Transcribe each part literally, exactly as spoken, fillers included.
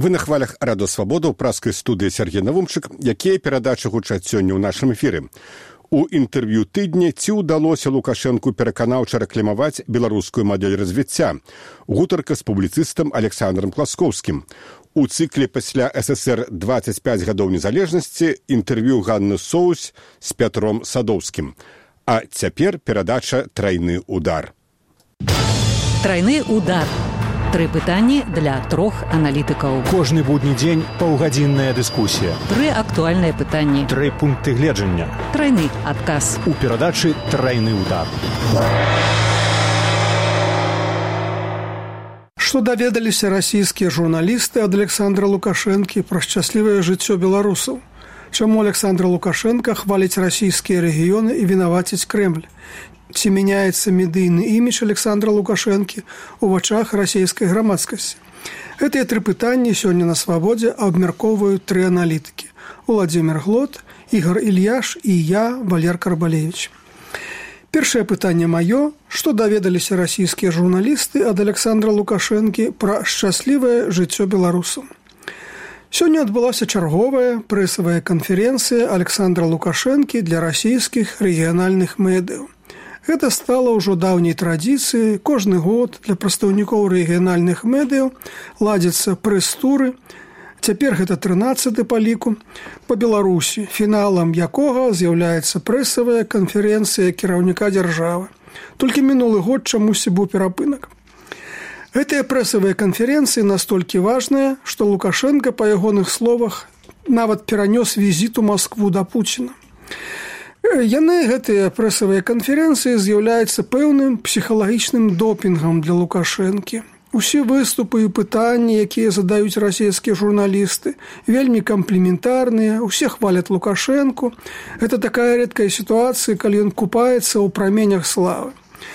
Вы на хвалях Радо Свабода ў праскай студыі Сергей Навумчык, якія перадачы гучаць сёння ў нашым эфіры. У інтэрв'ю тыдня ці ўдалося Лукашэнку пераканаўча рэкламаваць беларускую мадэль развіцця. Гутарка з публіцыстам Александром Пласкоўскім. У цыкле пасля СССР дваццаць пяць гадоў незалежнасці інтэрв'ю Ганны Соусь з Пятром Садоўскім. А цяпер перадача «Трайны удар». «Трайны удар». Тры пытанні для трох аналітыкаў. Кожны будні дзень паўгадзінная дыскусія. Тры актуальныя пытанні. Тры пункты гледжання. Трайны адказ. У перадачы «Трайны удар». Што даведаліся расійскія журналісты ад Александра Лукашэнкі пра шчаслівае жыццё беларусаў? Чаму Александр Лукашенко хваліць расійскія рэгіёны і вінаваціць Крэмль? Ці мяняецца медыйны імідж Александра Лукашэнкі ў вачах расійскай грамадскасці? Гэтыя тры пытанні сёння на Свабодзе абмяркоўваюць тры аналітыкі. Уладзімір Глот, Ігор Ільяш і я, Валер Карбалевіч. Першае пытанне маё: што даведаліся расійскія журналісты ад Александра Лукашэнкі пра шчаслівае жыццё беларусаў? Сёння адбылася чарговая прэсавая канферэнцыя Александра Лукашэнкі для расійскіх рэгіянальных медыяў. Гэта стала ўжо даўняй традыцыяй. Кожны год для прадстаўнікоў рэгіянальных медыяў ладзяцца прэс-туры. Цяпер гэта трынаццаты па ліку па Беларусі, фіналам якога з'яўляецца прэсавая канферэнцыя кіраўніка дзяржавы. Толькі минулы год чамусьці быў перапынак. Гэтыя прэсавыя канферэнцыі настолькі важныя, што Лукашенко, па ягоных словах, нават перанёс візіт у Маскву да Пуціна. Яны, гэтыя прэсавыя канферэнцыі, з'яўляюцца пэўным псіхалагічным допінгам для Лукашэнкі. Усе выступы і пытанні, якія задаюць расійскія журналісты, вельмі кампліментарныя, усе хваляць Лукашэнку. Гэта такая рэдкая сітуацыя, калі ён купаецца ў праменях славы.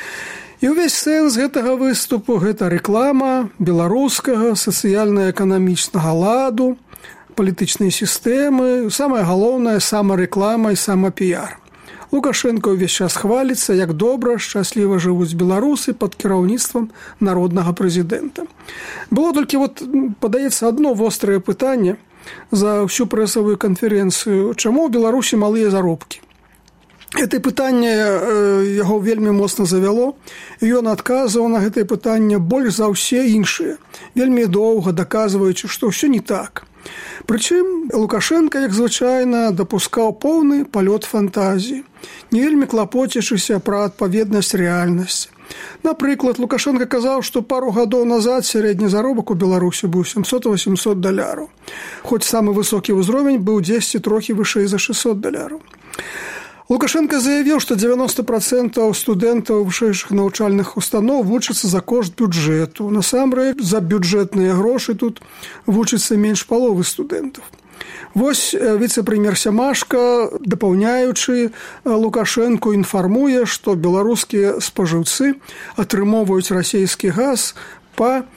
І ўвесь сэнс гэтага выступу – гэта рэклама беларускага сацыяльна-эканамічнага ладу, палітычнай сістэмы, самае галоўнае – самарэклама і самапіяр. Лукашенко ўвесь час хваліцца, як добра, шчасліва жывуць беларусы пад кіраўніцтвам народнага прэзідэнта. Было толькі, вот, падаецца, адно вострае пытанне за ўсю прэсавую канферэнцыю: чаму ў Беларусі малыя заробкі? Гэтае пытанне яго вельмі моцна завяло, і ён адказваў на гэтае пытанне больш за ўсе іншыя, вельмі доўга даказваючы, што ўсё не так. Прычым Лукашенко, як звычайна, дапускаў поўны палёт фантазіі, не вельмі клапоцячыся пра адпаведнасць рэальнасці. Напрыклад, Лукашенко казаў, што пару гадоў назад сярэдні заробак у Беларусі быў сямсот-васемсот даляраў, хоць самы высокі ўзровень быў дзесьці трохі вышэй за шэсцьсот даляраў. Лукашенко заявіў, што дзевяноста працэнтаў студэнтаў вышэйшых навучальных устаноў вучацца за кошт бюджэту. Насамрэч, за бюджэтныя грошы тут вучацца менш паловы студэнтаў. Вось віцэ-прэм'ер Сямашка, дапаўняючы Лукашэнку, інфармуе, што беларускія спажыўцы атрымоўваюць расійскі газ па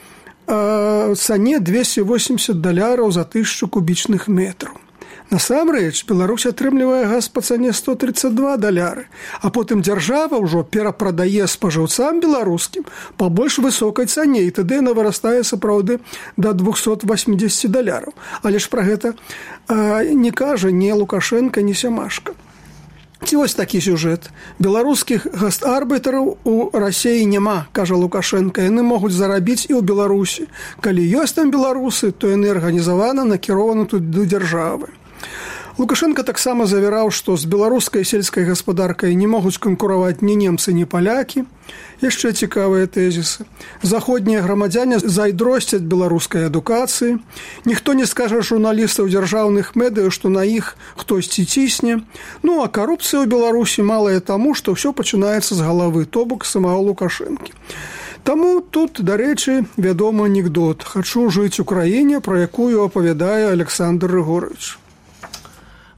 э, цане двесце восемьдесят даляраў за тысячу кубічных метраў. Насамрэч, Беларусь атрымлівае газ па цане сто тридцать два даляры, а потым дзяржава ўжо перапрадае спажыўцам беларускім па больш высокай цане, і тады яна вырастае сапраўды да двухсот восьмидесяти даляраў. Але ж пра гэта а, не кажа ні Лукашенко, ні Сямашка. Ці вось такі сюжэт: беларускіх гастарбітараў у Расіі няма, кажа Лукашенко, яны могуць зарабіць і ў Беларусі. Калі ёсць там беларусы, то яны арганізавана накірованы тут да дзяржавы. Лукашенко таксама завяраў, што з беларускай сельскай гаспадаркай не могуць канкураваць ні немцы, ні палякі. Яшчэ цікавыя тэзісы. Заходнія грамадзяне зайздросцяць беларускай адукацыі. Ніхто не скажа журналістаў дзяржаўных медыяў, што на іх хтосьці цісне. Ну, а карупцыя ў Беларусі малая таму, што ўсё пачынаецца з галавы, то бок самого Лукашэнкі. Таму тут, дарэчы, вядомы анекдот: «Хачу жыць у краіне, пра якую апавядае Александр Рыгорович».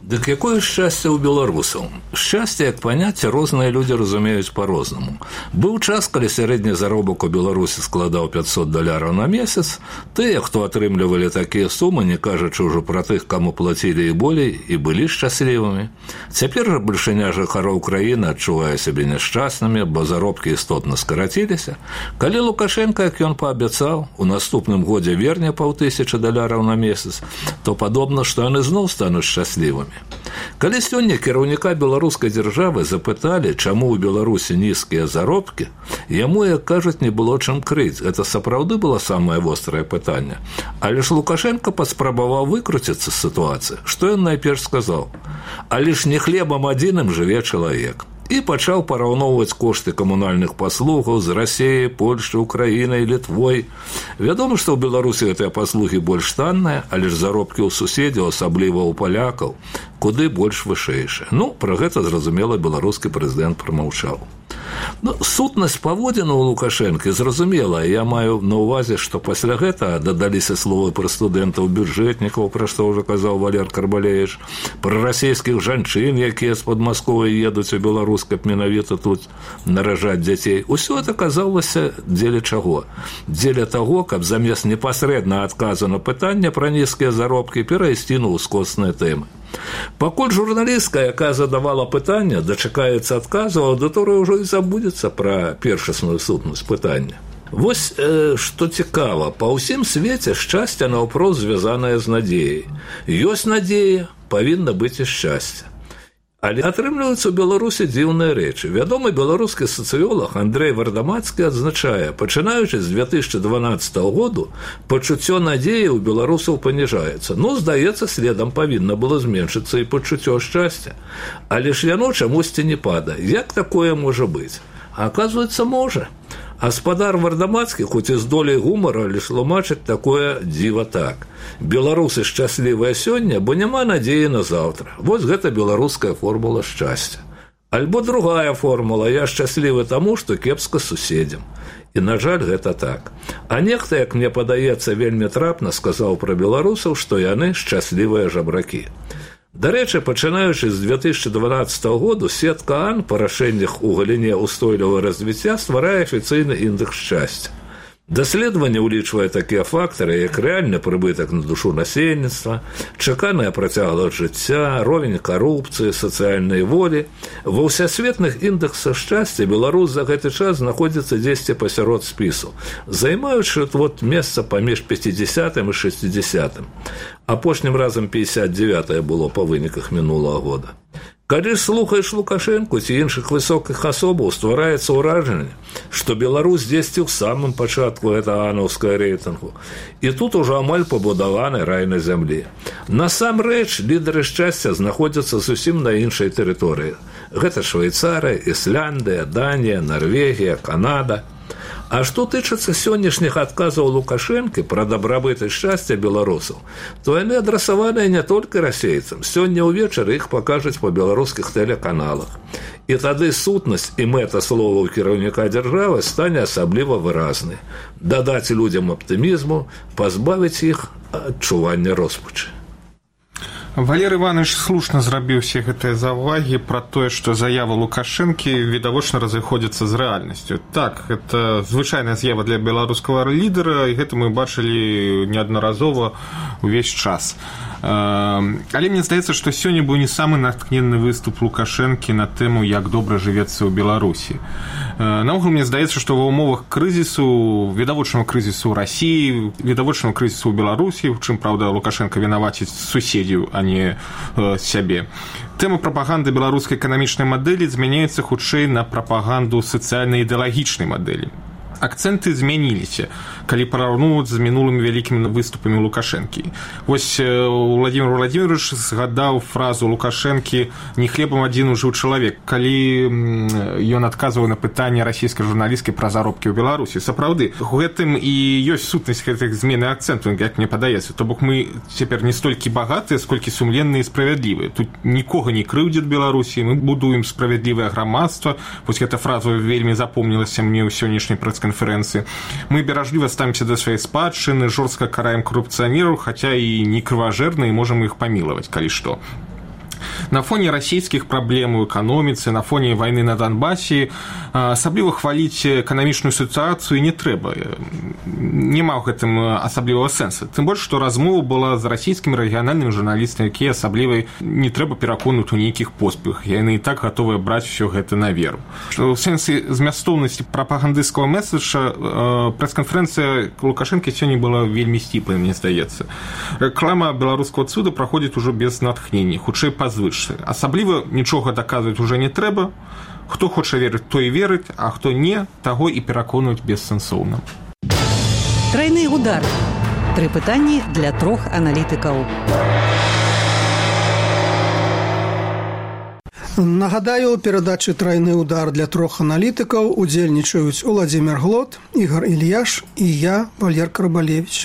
Дык якое шчасце ў беларусаў? Шчасце, як паняцце, розныя людзі разумеюць па-рознаму. Быў час, калі сярэдні заробак у Беларусі складаў пятьсот даляраў на месяц, тыя, хто атрымлівалі такія сумы, не кажучы ўжо пра тых, каму плацілі і болей, і былі шчаслівымі. Цяпер жа бальшыня жыхароў краіны адчувае сябе няшчаснымі, бо заробкі істотна скараціліся. Калі Лукашенко, як ён паабяцаў, у наступным годзе верне паўтысячы даляраў на месяц, то падобна, што яны зноў стануць шчаслівымі. Калі сёння кіраўніка беларускай дзяржавы запыталі, чаму ў Беларусі нізкія заробкі, яму, як кажуць, не было чым крыць. Гэта сапраўды было самае вострае пытанне. Але ж Лукашенко паспрабаваў выкруціцца з сітуацыі. Што ён найперш сказаў? Але ж не хлебам адзіным жыве чалавек. І пачаў параўноўваць кошты камунальных паслугаў з Расіяй, Польшчай, Украінай, Літвой. Вядома, што ў Беларусі гэтыя паслугі больш танныя, але ж заробкі ў суседзяў, асабліва ў палякаў, куды больш вышэйшыя. Ну, пра гэта, зразумела, беларускі прэзідэнт прамаўчаў. Ну, сутнасць паводзіну ў Лукашэнкі зразумела. Я маю на ўвазе, што пасля гэтага дадаліся словы пра студэнтаў-бюджэтнікаў, пра што ўжо казаў Валер Карбалеевич, пра расійскіх жанчын, якія з Падмасков'я едуць у Беларусь, каб менавіта тут наражаць дзяцей. Усё это казалася дзеля чаго? Дзеля таго, каб замест непасрэдна адказу на пытанне пра нізкія заробкі перайсці на ўскосныя тэмы. Пакуль журналістка, якая задавала пытанне, дачакаецца адказу, аўдыторыя ўжо і забудзецца пра першасную сутнасць пытання. Вось э, што цікава, па ўсім свеце шчасце наўпрост звязанае з надзеяй. Ёсць надзея, павінна быць і шчасце. Але атрымліваюцца ў Беларусі дзіўныя рэчы. Вядомы беларускі сацыёлаг Андрэй Вардамацкі адзначае, пачынаючы з две тысячы дванаццатага году, пачуццё надзеі ў беларусаў паніжаецца. Ну, здаецца, следам павінна было зменшыцца і пачуццё шчасця. Але ж яно чамусьці не падае. Як такое можа быць? А аказваецца, можа. Гаспадар Вардамацкі, хоць і з долей гумара, лишь тлумачыць такое дзіва так. Беларусы шчаслівыя сёння, бо няма надзеі на заўтра. Вось гэта беларуская формула шчасця. Альбо другая формула: я шчаслівы таму, што кепска суседзям. І, на жаль, гэта так. А нехта, як мне падаецца, вельмі трапна сказаў пра беларусаў, што яны шчаслівыя жабракі. Дарэчы, пачынаючы з две тысячи дванаццатага году, сетка АН па рашэннях у галіне ўстойлівага развіцця стварае афіцыйны індэкс шчасця. Даследаванне ўлічвае такія фактары, як рэальны прыбытак на душу насельніцтва, чаканая працягласць жыцця, ровень карупцыі, сацыяльнай волі. Ва ўсесветных індэксах шчасця Беларусь за гэты час знаходзіцца дзесьці пасярод спісу, займаючы вот месца паміж пяцідзясятым і шэсцідзясятым. Апошнім разам пятьдесят девятое было па выніках мінулага года. Калі слухаеш Лукашэнку ці іншых высокіх асобаў, ствараецца ўражанне, што Беларусь дзесьці ў самым пачатку гэтага анаўскага рэйтынгу. І тут ужо амаль пабудаваны рай на зямлі. Насамрэч, лідары шчасця знаходзяцца зусім на іншай тэрыторыі. Гэта Швейцарыя, Ісляндыя, Данія, Нарвегія, Канада. А што тычыцца сённяшніх адказаў Лукашэнкі пра дабрабыт і шчасце беларусаў, то яны адрасаваныя не толькі расейцам. Сёння ўвечары іх пакажуць па беларускіх тэлеканалах. І тады сутнасць і мэта словаў кіраўніка дзяржавы стане асабліва выразнай. Дадаць людзям аптымізму, пазбавіць іх адчування роспачы. Валерий Иванович слушна зрабіў усе гэтыя заўвагі пра тое, што заявы Лукашэнкі відавочна разыходзяцца з рэальнасцю. Так, гэта звычайная з'ява для беларускага лідара, і гэта мы бачылі неаднаразова ўвесь час. Але мне здаецца, што сёння быў не самы натхненны выступ Лукашэнкі на тэму, як добра жывецца ў Беларусі. Наогул, мне здаецца, што ва ўмовах крызісу, відавочнага крызісу ў Расіі, відавочнага крызісу ў Беларусі, у чым, праўда, Лукашенко вінаваціць суседзяў, а не э, сябе. Тэма прапаганды беларускай эканамічнай мадэлі змяняецца хутчэй на прапаганду сацыяльна-ідэалагічнай мадэлі. Акцэнты змяніліся, калі параўноўваць з мінулымі вялікімі выступамі Лукашэнкі. Вось Владимир Владимирович згадаў фразу Лукашэнкі «не хлебам адзіным жыў чалавек», калі ён адказваў на пытанне расійскай журналісткі пра заробкі ў Беларусі. Сапраўды, у гэтым і ёсць сутнасць гэтых змены акцэнтаў, як мне падаецца. То бок мы цяпер не столькі багатыя, сколькі сумленныя і справядлівыя. Тут нікога не крыўдзіць Беларусі, мы будуем справядлівае грамадства. Вось гэта фраза вельмі запомнілася мне ў сённяшняй прэс-канферэнцыі. Мы беражліва ставімся да сваёй спадчыны, жорстка караем карупцыянераў, хаця і не крыважэрна, і можам іх памілаваць, калі што. На фоне расійскіх праблем у эканоміцы, на фоне вайны на Донбасе асабліва хваліць эканамічную сітуацыю не трэба. Няма ў гэтым асаблівага сэнса. Тым больш, што размова была з расійскімі рэгіянальнымі журналістамі, якія асабліва не трэба пераконваць у нейкіх поспехах. Яны і так гатовыя браць усё гэта на веру. У сэнсе змястоўнасці прапагандысцкага меседжа прэс-канферэнцыя Лукашэнкі сёння была вельмі сціплая, мне здаецца. Рэклама беларускага цуда праходзіць ужо без натхнення, хутчэй па звычцы. Асабліва нічога даказваць уже не трэба. Хто хоча верыць, той верыць, а хто не, таго і пераконваць бессэнсоўна. Трайны удар. Тры пытанні для трох аналітыкаў. Нагадаю, у перадачы «Трайны удар» для трох аналітыкаў удзельнічаюць Уладзімір Глот, Ігор Ільяш і я, Валер Карбалевіч.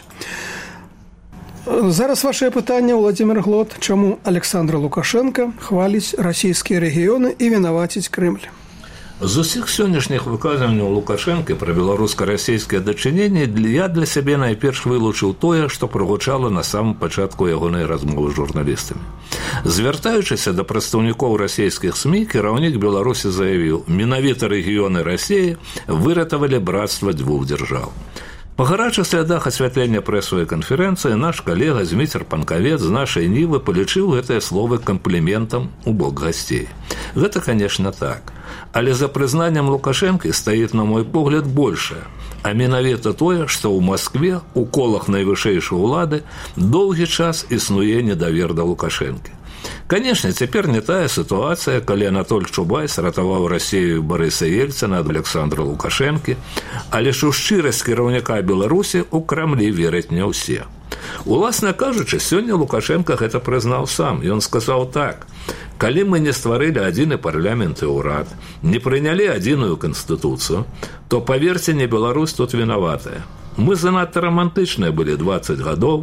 Зараз вашее пытанне, Уладзімір Глот. Чаму Александр Лукашенко хваліць расійскія рэгіёны і вінаваціць Крэмль? З усіх сённяшніх выказванняў Лукашэнкі пра беларуска-расійскія дачыненні я для сябе найперш вылучыў тое, што прагучала на самым пачатку ягонай размовы з журналістамі. Звяртаючыся да прадстаўнікоў расійскіх СМІ, кіраўнік Беларусі заявіў: менавіта рэгіёны Расіі выратавалі брацтва дзвюх дзяржаў. Па гарачых слядах асвятлення прэсавай канферэнцыі наш калега Зміцер Панкавец з нашай нівы палічыў гэтыя словы кампліментам у бок гасцей. Гэта, канешне, так. Але за прызнаннем Лукашэнкі стаіць, на мой погляд, большае. А менавіта тое, што ў Маскве, у колах найвышэйшай улады, доўгі час існуе недавер да Лукашэнкі. Канешне, цяпер не тая сітуацыя, калі Анатоль Чубайс ратаваў Расію Барыса Ельцына ад Александра Лукашэнкі, але ж у шчырасць кіраўніка Беларусі ў Крамлі вераць не ўсе. Уласна кажучы, сёння Лукашенко гэта прызнаў сам. Ён сказаў так: калі мы не стварылі адзіны парламент і ўрад, не прынялі адзіную канстытуцыю, то, паверце, не Беларусь тут вінаватая. Мы занадта рамантычныя былі дваццаць гадоў,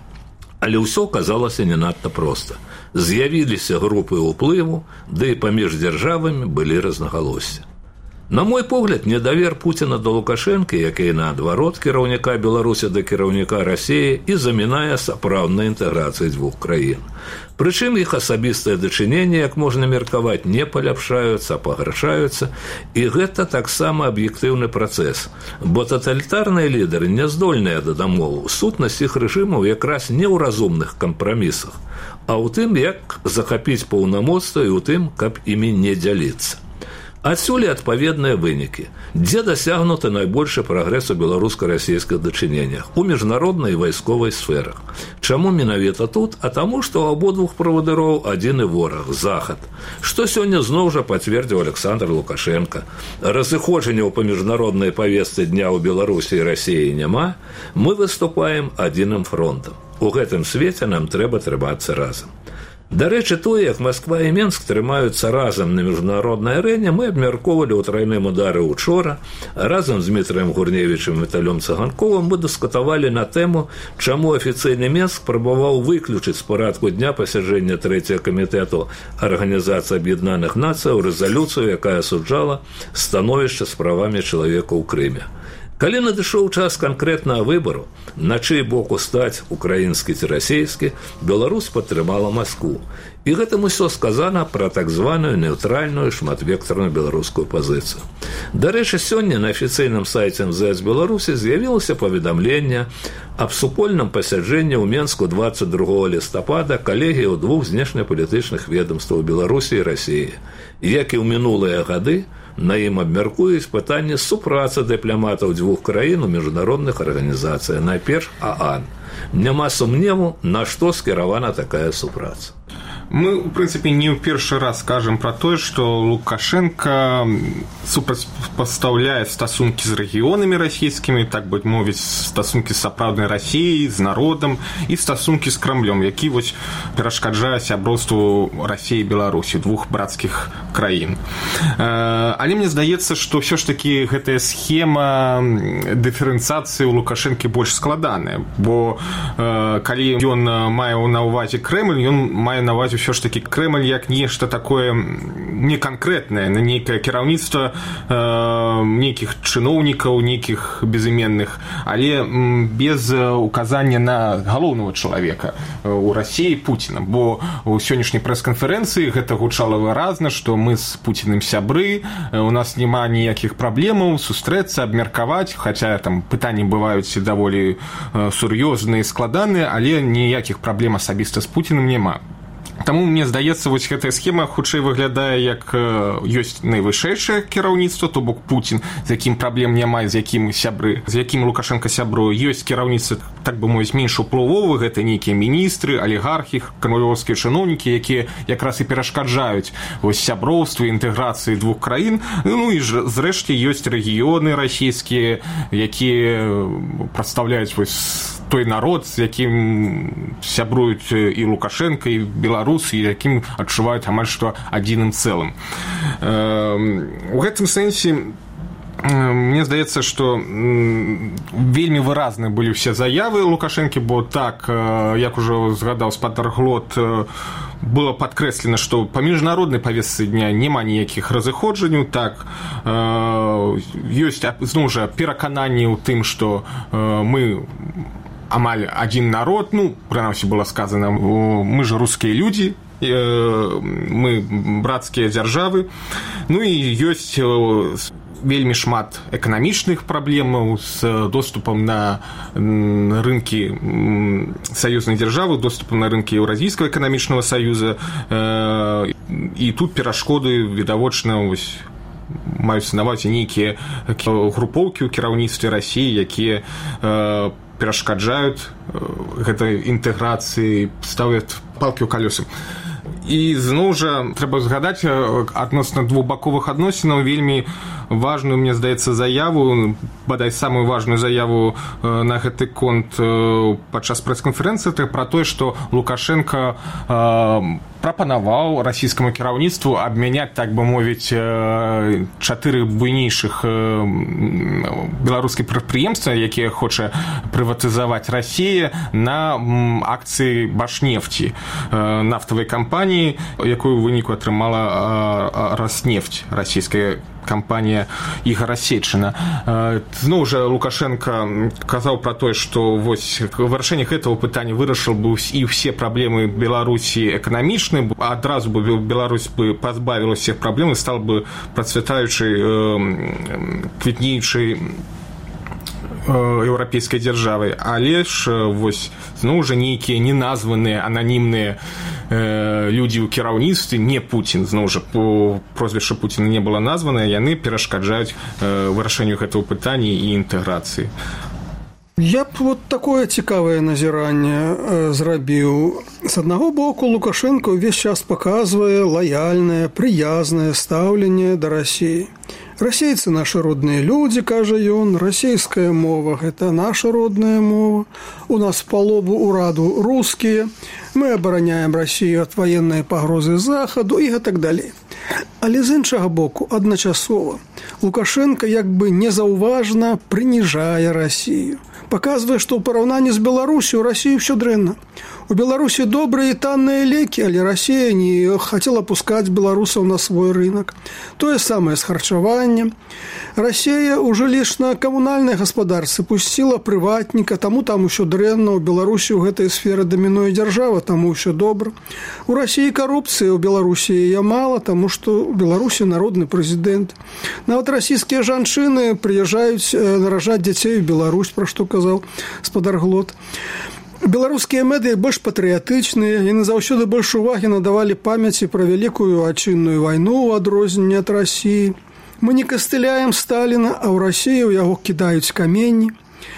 але ўсё казалася не надта проста. З'явіліся групы ўплыву, ды і паміж дзяржавамі былі рознагалоссі. На мой погляд, недавер Пуціна да Лукашэнкі, які наадварот кіраўніка Беларусі да кіраўніка Расіі, і замінае сапраўднай інтэграцыі дзвюх краін. Прычым іх асабістыя дачыненні, як можна меркаваць, не паляпшаюцца, а пагаршаюцца, і гэта таксама аб'ектыўны працэс, бо таталітарныя лідары не здольныя да дамоваў. Сутнасць іх рэжымаў якраз не ў разумных кампрамісах, а ў тым, як захапіць паўнамоцтва, і ў тым, каб імі не дзяліцца. Адсюль адпаведныя вынікі. Дзе дасягнуты найбольшы прагрэс у беларуска-расійскіх дачыненнях? У міжнароднай і вайсковай сферах. Чаму менавіта тут? А таму, што ў абодвух правадыроў адзіны вораг – Захад. Што сёння зноў жа пацвердзіў Александр Лукашенко. Разыходжанняў па міжнароднай павестцы дня ў Беларусі і Расіі няма, мы выступаем адзіным фронтам. У гэтым свеце нам трэба трымацца разам. Дарэчы, тое, як Масква і Менск трымаюцца разам на міжнароднай арэне, мы абмяркоўвалі ў трайным удары учора. Разам з Дмітрыем Гурневічым і Віталём Цаганковым мы дыскутавалі на тэму, чаму афіцыйны Менск прабаваў выключыць з парадку дня пасяджэння трэцяга камітэту Арганізацыі Аб'яднаных Нацыяў рэзалюцыю, якая асуджала становішча з правамі чалавека ў Крыме. Калі надышоў час канкрэтнага выбару, на чый бок устаць, украінскі ці расійскі, Беларусь падтрымала Маскву. І гэтым усё сказана пра так званую нейтральную шматвектарную беларускую пазіцыю. Дарэчы, сёння на афіцыйным сайце эм зэ эс Беларусі з'явілася паведамленне аб супольным пасяджэнні ў Менску дваццаць другога лістапада калегіяў двух знешнепалітычных ведомстваў Беларусі і Расіі. Як і ў мінулыя гады, на ім абмяркуюць пытанне супрацы дыпламатаў дзвюх краін у міжнародных арганізацыях, найперш ААН. Няма сумневу, на што скіравана такая супраца. Мы, в прынцыпе, не ў першы раз кажам пра тое, што Лукашенко супрацьпастаўляе стасункі з рэгіёнамі расійскімі, так бы мовіць, стасункі з сапраўднай Расіяй, з народам, і стасункі з Крамлём, які вось перашкаджае сяброўству Расіі і Беларусі, двух брацкіх краін. Але мне здаецца, што ўсё ж такі гэтая схема дыферэнцыяцыі ў Лукашэнкі больш складаная, бо калі ён мае на ўвазе Крэмль, ён мае на ўвазе ўсё ж такі Крэмль як нешта такое неканкрэтнае, на нейкае кіраўніцтва э, нейкіх чыноўнікаў, нейкіх безыменных, але без указання на галоўнага чалавека у Расіі Пуціна. Бо у сённяшняй прэс-канферэнцыі гэта гучала выразна, што мы з Пуціным сябры, у нас няма ніякіх праблемаў сустрэцца, абмеркаваць, хаця там пытанні бываюць даволі сур'ёзныя і складаныя, але ніякіх праблем асабіста з Пуціным няма. Таму мне здаецца, вось гэтая схема хутчэй выглядае як ёсць найвышэйшае кіраўніцтва, то бок Пуцін, з якім праблем няма, з якім сябры, з якім Лукашенко сябрую, ёсць кіраўніцтва, так бы мовіць, менш уплывовы, гэта нейкія міністры, алігархі, крамлёўскія чыноўнікі, якія якраз і перашкаджаюць вось сяброўству, інтэграцыі двух краін. Ну і зрэшце ёсць рэгіёны расійскія, якія прадстаўляюць вось той народ, з якім сябруюць і Лукашенко, і Беларусь, і якім адчуваюць амаль што адзіным цэлым. У гэтым сэнсе мне здаецца, што вельмі выразныя былі ўсе заявы Лукашэнкі, бо так, як ужо згадаў спадар Глот, было падкрэслена, што па міжнароднай павестцы дня няма ніякіх разыходжанняў, так, ёсць, зноў жа, перакананні ў тым, што мы амаль адзін народ, ну, прынамсі было сказана, мы же рускія людзі, мы брацкія дзяржавы, ну і ёсць вельмі шмат эканамічных праблемаў з доступам на рынкі саюзнай дзяржавы, доступам на рынкі Еўразійскага эканамічнага саюза, і тут перашкоды відавочна вось маюць на ўвазе нейкія групоўкі ў кіраўніцтве Расіі, якія перашкаджаюць гэтай інтэграцыі, ставяць палкі ў калёсы. І зноў жа трэба згадаць адносна двухбаковых адносінаў вельмі важную, мне здаецца, заяву, бадай самую важную заяву на гэты конт падчас прэс-канферэнцыі пра тое, што Лукашенко прапанаваў расійскаму кіраўніцтву абмяняць, так бы мовіць, чатыры буйнейшых беларускіх прадпрыемствы, якія хоча прыватызаваць Расія, на акцыі Башнефці, нафтавай кампаніі, якую ў выніку атрымала Роснефть, расійская кампанія Ігора Сечына. Зноў жа Лукашенко казаў пра тое, што вось вырашэнне гэтага пытання вырашыў бы і ўсе праблемы Беларусі эканамічныя, адразу бы Беларусь бы пазбавілася всех праблем і стала бы працвітаючай, квітнеючай еўрапейскай дзяржавай. Але ж вось зноў жа нейкія неназваныя ананімныя людзі ў кіраўніцтве, не Пуцін, зноў жа прозвішча Пуціна не было названае, яны перашкаджаюць вырашэнню гэтага пытання і інтэграцыі. Я б вот такое цікавае назіранне зрабіў. З аднаго боку, Лукашенко ўвесь час паказвае лаяльнае, прыязнае стаўленне да Расіі. Расейцы наши родныя людзі, кажа ён, расійская мова – гэта наша родная мова, у нас палову ўраду рускія, мы абараняем Расію ад ваеннай пагрозы захаду і гэтак далей. Але з іншага боку, адначасова, Лукашенко як бы незаўважна прыніжае Расію. Паказвае, што ў параўнанні з Беларусю ў Расіі ўсё дрэнна. У Беларусі добрыя і танныя лекі, але Расія не хацела пускаць беларусаў на свой рынок. Тое самае з харчаваннем. Расія ў жылічна-камунальнай гаспадарцы пусціла прыватніка, таму там усё дрэнна, у Беларусі ў гэтай сферы дамінуе дзяржава, таму ўсё добра. У Расіі карупцыі, у Беларусі яе мала, таму што у Беларусі народны прэзідэнт. Нават расійскія жанчыны прыязджаюць наражаць дзяцей у Беларусь, пра што казаў спадар Глот. Беларускія медыі больш патрыятычныя, яны заўсёды больш увагі надавалі памяці пра вялікую адчынную вайну ў адрозненне ад Расіі. Мы не кастыляем Сталіна, а ў Расіі ў яго кідаюць каменні.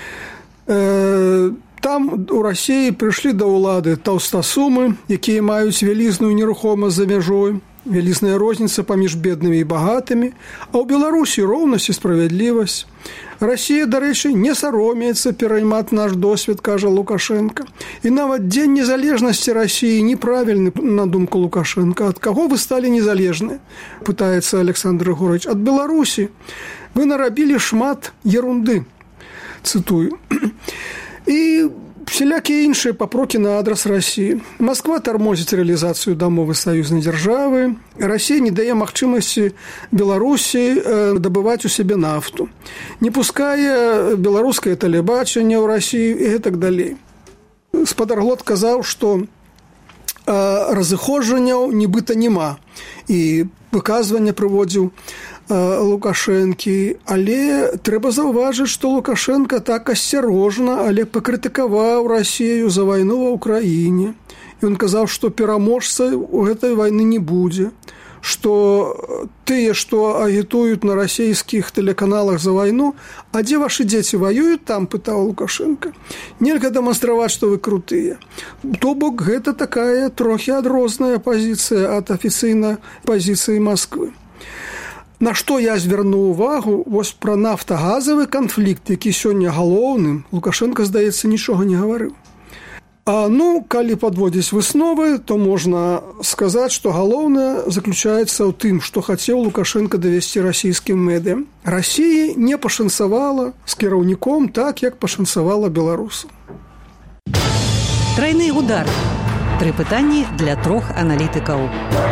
Там у Расіі прыйшлі да ўлады таўстасумы, якія маюць вялізную нерухомасць за мяжой, вялізная розніца паміж беднымі і багатымі, а ў Беларусі роўнасць і справядлівасць. Расія, дарэчы, не саромеецца пераймаць наш досвед, кажа Лукашенко. І нават дзень незалежнасці Расіі неправільны, на думку Лукашенко. Ад каго вы сталі незалежны? Пытаецца Александр Егорович. Ад Беларусі. Вы нарабілі шмат ерунды. Цытую. І Всякие іншыя папрокі на адрас России. Москва тормозит реализацию дамовы союзной державы. Россия не дае магчымасці Беларусі добывать у себе нафту. Не пускае беларускае тэлебачанне ў Россию и так далее. Спадар Глот казаў, што разыходжанняў нібыта няма. І выказванне прыводзіў Лукашэнкі, але трэба заўважыць, што Лукашенко так асцярожна, але пакрытыкаваў Расію за вайну ва ўкраіне. Ён казаў, што пераможца у гэтай вайны не будзе, што тыя, што агітуюць на расійскіх тэлеканалах за вайну, а дзе вашы дзеці ваююць там, пытаў Лукашенко. Нельга дэманстраваць, што вы крутыя. То бок гэта такая трохі адрозная пазіцыя ад афіцыйнай пазіцыі Масквы. На што я звярнуў увагу, вось пра нафтагазавы канфлікт, які сёння галоўным, Лукашенко, здаецца, нічога не гаварыў. А ну, калі падводзіць высновы, то можна сказаць, што галоўнае заключаецца ў тым, што хацеў Лукашенко давесці расійскім медыям. Расіі не пашанцавала з кіраўніком так, як пашанцавала беларусам. Трайны удар. Тры пытанні для трох аналітыкаў.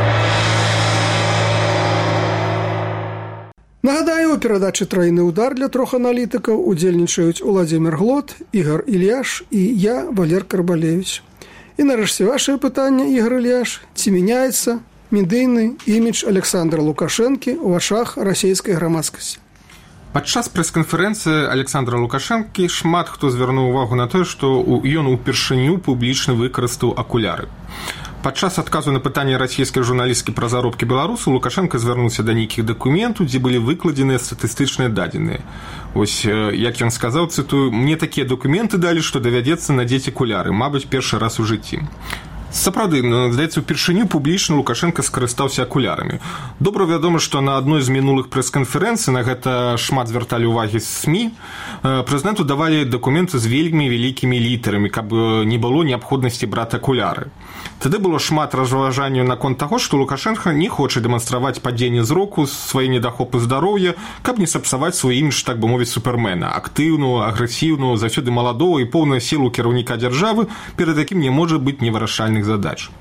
Нагадаю, у перадачы «Трайны удар» для трох аналітыкаў удзельнічаюць Уладзімір Глот, Ігор Ільяш і я, Валер Карбалевич. І нарэшце вашае пытанне, Ігор Ільяш, ці мяняецца медыйны імідж Александра Лукашэнкі ў вачах расійскай грамадскасці? Падчас прэс-канферэнцыі Александра Лукашэнкі шмат хто звярнуў увагу на тое, што ён упершыню публічна выкарыстаў акуляры. Падчас адказу на пытанне расійскай журналісткі пра заробкі беларусаў Лукашенко звярнуўся да нейкіх дакументаў, дзе былі выкладзеныя статыстычныя дадзеныя. Вось, як ён сказаў, цытую, «Мне такія дакументы далі, што давядзецца надзець акуляры, мабыць, першы раз у жыцці». Сапраўды, здаецца, упершыню публічна Лукашенко скарыстаўся акулярамі. Добра вядома, што на адной з мінулых прэс-канферэнцый, на гэта шмат звярталі ўвагі СМІ, прэзідэнту давалі дакументы з вельмі вялікімі літарамі, каб не было неабходнасці браць акуляры. Тады было шмат разважанняў наконт таго, што Лукашенко не хоча дэманстраваць падзенне зроку, свае недахопы здароўя, каб не сапсаваць свой імідж, так бы мовіць, супермена, актыўную, агрэсіўную, заўсёды маладого і поўную сілу кіраўніка дзяржавы, перад якім не можа быць невырашальных задач.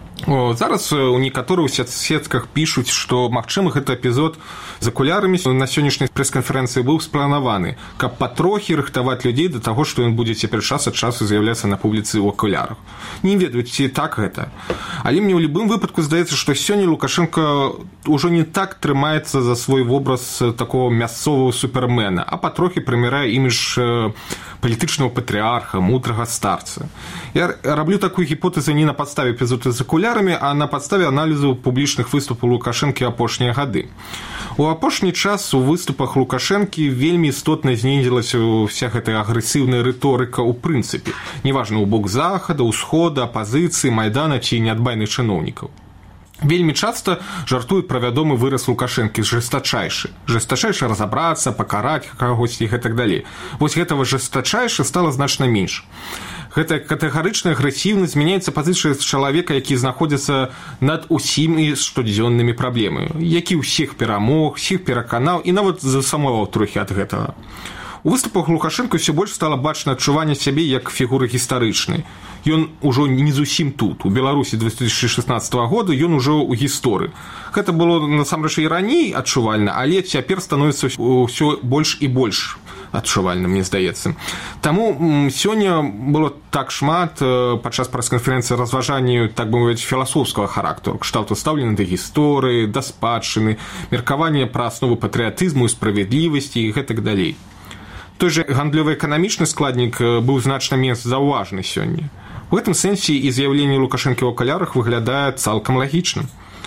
О, зараз у некаторых сетках пішуць, што, магчыма, гэты эпізод з акулярамі на сённяшняй прэс-канферэнцыі быў спланаваны, каб патрохі рыхтаваць людзей да таго, што ён будзе цяпер час ад часу з'яўляцца на публіцы ў акулярах. Не ведаю, ці так гэта. Але мне ў любым выпадку здаецца, што сёння Лукашенко ўжо не так трымаецца за свой вобраз такого мясцового супермена, а патрохі прымірае імідж палітычнага патрыарха, мудрага старца. Я раблю такую гіпотэзу не на падставе эпізоду з акулярамі, а на падставе аналізу публічных выступаў Лукашэнкі апошнія гады. У апошні час у выступах Лукашэнкі вельмі істотна знізілася ўся гэтая агрэсіўная рыторыка ў прынцыпе, неважна ў бок захада, ўсхода, апазіцыі, майдана ці неадбайных чыноўнікаў. Вельмі часта жартуюць пра вядомы выраз Лукашэнкі жестачайшы. Жестачайшы разабрацца, пакараць кагосьці і гэтак далей. Вось гэтага жестачайшы стала значна менш. Гэта катэгарычная агрэсіўнасць змяняецца пазіцыя чалавека, які знаходзіцца над усімі штодзённымі праблемамі, які ўсіх перамог, усіх пераканаў і нават засамаваў трохі ад гэтага. У выступах Лукашенко ўсё больш стала бачна адчуванне сябе як фігуры гістарычнай. Ён ужо не зусім тут. У Беларусі две тысячи шестнадцатого года ён ужо ў гісторыі. Гэта было насамрэч і раней адчувальна, але цяпер становіцца ўсё больш і больш адчувальна, мне здаецца. Таму сёння было так шмат падчас прэс-канферэнцыі разважанняў, так бы мовіць, філасофскага характару, кшталту стаўлення да гісторыі, да спадчыны, меркавання пра асновы патрыятызму і справядлівасці і гэтак далей. Той же гандлёва-эканамічны складнік быў значна менш заўважны сёння. У гэтым сэнсе і з'яўленне Лукашэнкі ў акулярах выглядае цалкам лагічным.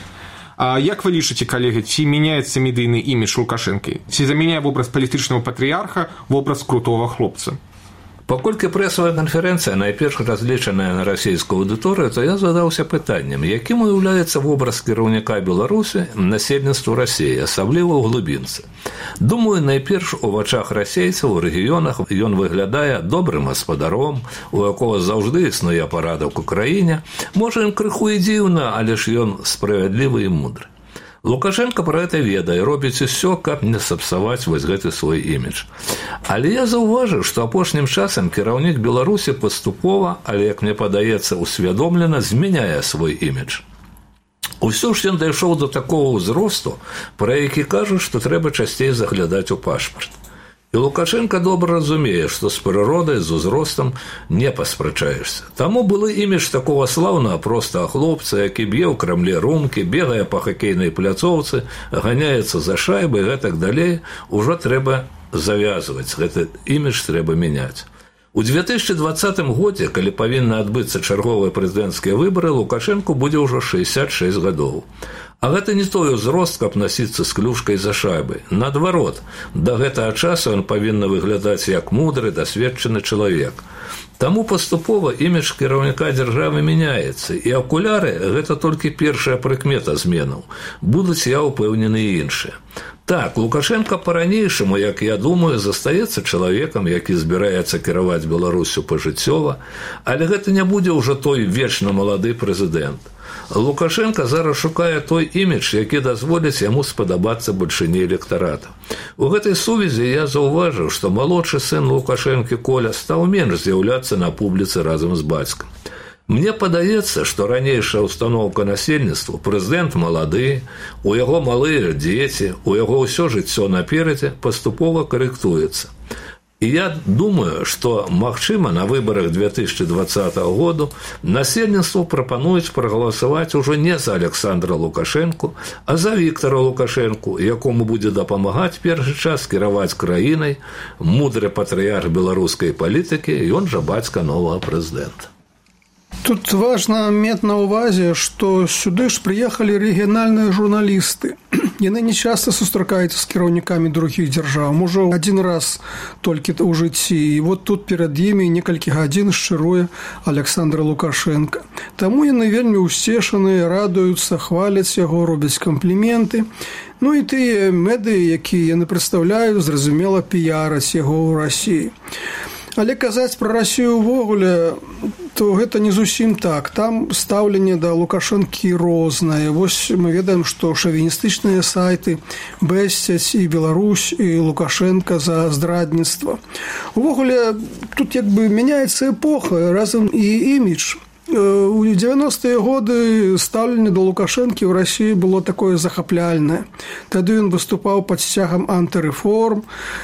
А як вы лічыце, калегі, ці мяняецца медыйны імідж Лукашэнкі? Ці замяняе вобраз палітычнага патрыярха вобраз крутого хлопца? Паколькі прэсавая канферэнцыя найперш разлічаная на расійскую аўдыторыю, то я задаўся пытаннем, якім уяўляецца вобраз кіраўніка Беларусі насельніцтву Расіі, асабліва ў глыбінцы. Думаю, найперш у вачах расейцаў у рэгіёнах ён выглядае добрым гаспадаром, у якога заўжды існуе парадак у краіне. Можа, ён крыху і дзіўна, але ж ён справядлівы і мудры. Лукашенко пра гэта ведае, робіць усё, каб не сапсаваць вось гэты свой імідж. Але я заўважыў, што апошнім часам кіраўнік Беларусі паступова, але, як мне падаецца, усвядомлена змяняе свой імідж. Усё ж ён дайшоў да такого ўзросту, пра які кажуць, што трэба часцей заглядаць у пашпарт. І Лукашенко добра разумее, што з прыродай, з узростам не паспрачаешся. Таму былы імідж такого слаўнага простага хлопца, які б'е ў Крамле румкі, бегае па хакейнай пляцоўцы, ганяецца за шайбай і гэтак далей, ужо трэба завязваць, гэты імідж трэба мяняць. У две тысячи двадцатым годзе, калі павінны адбыцца чарговыя прэзідэнцкія выбары, Лукашенку будзе ўжо шэсцьдзесят шэсць гадоў. А гэта не той узрост, каб насіцца з клюшкай за шайбай. Наадварот, да гэтага часу ён павінны выглядаць як мудры, дасведчаны чалавек. Таму паступова імідж кіраўніка дзяржавы мяняецца, і акуляры – гэта толькі першая прыкмета зменаў. Будуць, я ўпэўнены, і іншыя. Так, Лукашенко па-ранейшаму, як я думаю, застаецца чалавекам, які збіраецца кіраваць Беларусю пажыццёва, але гэта не будзе ўжо той вечна малады прэзідэнт. Лукашенко зараз шукае той імідж, які дазволіць яму спадабацца бальшыні электарата. У гэтай сувязі я заўважыў, што малодшы сын Лукашэнкі Коля стаў менш з'яўляцца на публіцы разам з бацькам. Мне падаецца, што ранейшая ўстаноўка насельніцтва, прэзідэнт малады, у яго малыя дзеці, у яго ўсё жыццё наперадзе паступова карэктуецца. І я думаю, што, магчыма, на выбарах две тысячи двадцатого году насельніцтву прапануюць прагаласаваць ужо не за Александра Лукашэнку, а за Віктора Лукашэнку, якому будзе дапамагаць першы час кіраваць краінай мудры патрыярх беларускай палітыкі, ён жа бацька новага прэзідэнта. Тут важна мець на ўвазе, што сюды ж прыехалі рэгіянальныя журналісты. Яны не часта сустракаюцца з кіраўнікамі другіх дзяржаў, можа, адзін раз толькі ў жыцці. І вот тут перад імі некалькі гадзін шчыруе Александр Лукашенко. Таму яны вельмі ўсцешаныя, радуюцца, хваляць яго, робяць кампліменты. Ну і тыя медыі, якія яны прадстаўляюць, зразумела, піяраць яго ў Расіі. Але казаць пра Расію ўвогуле, то гэта не зусім так. Там стаўленне да Лукашэнкі рознае. Вось мы ведаем, што шавіністычныя сайты бэсцяць і Беларусь, і Лукашенка за здрадніцтва. Увогуле, тут як бы мяняецца эпоха, разам і імідж. У дзевяностыя годы стаўленне да Лукашэнкі ў Расіі было такое захапляльнае. Тады ён выступаў пад сцягам антырэформ.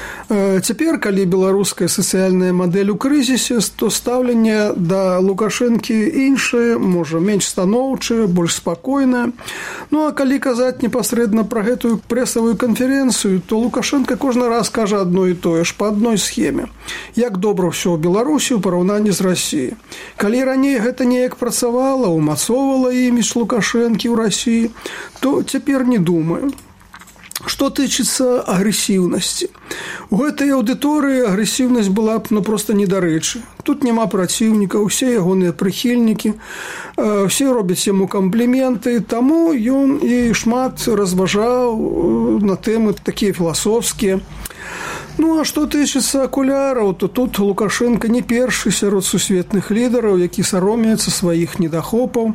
Цяпер, калі беларуская сацыяльная мадэль у крызісе, то стаўленне да Лукашэнкі іншае, можа, менш станоўчае, больш спакойнае. Ну, а калі казаць непасрэдна пра гэтую прэсавую канферэнцыю, то Лукашенко кожны раз кажа адно і тое ж, па адной схеме. Як добра ўсё ў Беларусі ў параўнанні з Расіяй. Калі раней гэта неяк працавала, умацоўвала імідж Лукашэнкі ў Расіі, то цяпер не думаю. Што тычыцца агрэсіўнасці. У гэтай аўдыторыі агрэсіўнасць была б ну, проста недарэчы. Тут няма праціўнікаў, усе ягоныя прыхільнікі, усе робяць яму кампліменты, таму ён і шмат разважаў на тэмы такія філасофскія. Ну, а што тычыцца акуляраў, то тут Лукашенко не першы сярод сусветных лідараў, які саромеюцца сваіх недахопаў.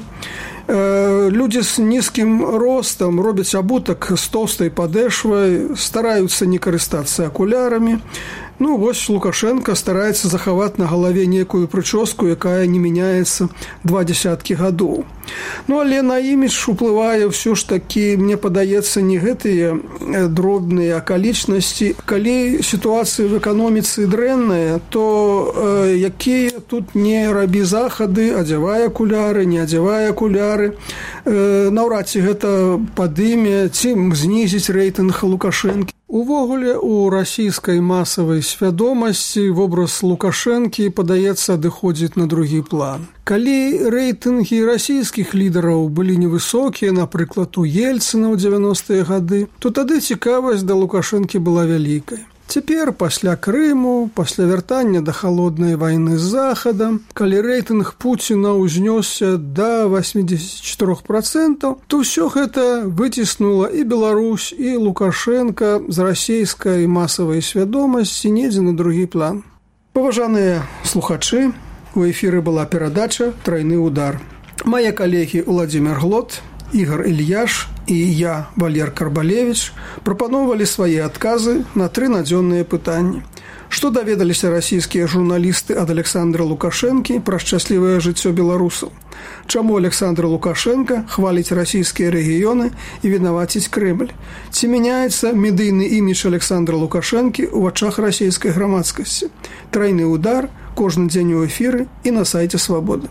Людзі з нізкім ростам робяць абутак з тоўстай падэшвай, стараюцца не карыстацца акулярамі. Ну, вось Лукашенко стараецца захаваць на галаве некую прычоску, якая не мяняецца два дзесяткі гадоў. Ну, але на імідж уплывае ўсё ж такі, мне падаецца, не гэтыя дробныя акалічнасці. Калі сітуацыя в эканоміцы дрэнная, то э, якія тут не рабі захады, адзявай акуляры, не адзявай акуляры, э, наўрад ці гэта падыме, ці знізіць рэйтынг Лукашэнкі. Увогуле, у расійскай масавай свядомасці вобраз Лукашэнкі, падаецца, адыходзіць на другі план. Калі рэйтынгі расійскіх лідараў былі невысокія, напрыклад, у Ельцына ў дзевяностыя гады, то тады цікавасць да Лукашэнкі была вялікай. Цяпер, пасля Крыму, пасля вяртання да халоднай вайны з Захадам, калі рэйтынг Пуціна ўзнёсся да восемьдесят четыре проценты, то ўсё гэта выціснула і Беларусь, і Лукашенка з расійскай масавай свядомасці недзе на другі план. Паважаныя слухачы, у эфіры была перадача «Трайны удар». Мае калегі Владзімир Глот, Ігор Ільяш, і я, Валер Карбалевич, прапаноўвалі свае адказы на тры надзённыя пытанні. Што даведаліся расійскія журналісты ад Александра Лукашэнкі пра шчаслівае жыццё беларусаў? Чаму Александр Лукашенко хваліць расійскія рэгіёны і вінаваціць Крэмль? Ці мяняецца медыйны імідж Александра Лукашэнкі ў вачах расійскай грамадскасці? Трайны удар кожны дзень у эфіры і на сайце Свабоды.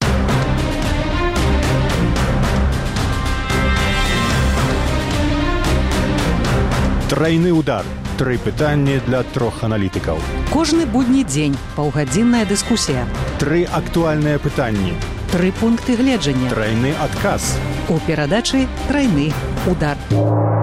Трайны удар. Тры пытанні для трох аналітыкаў. Кожны будні дзень паўгадзінная дыскусія. Тры актуальныя пытанні. Тры пункты гледжання. Трайны адказ. У перадачы «Трайны удар».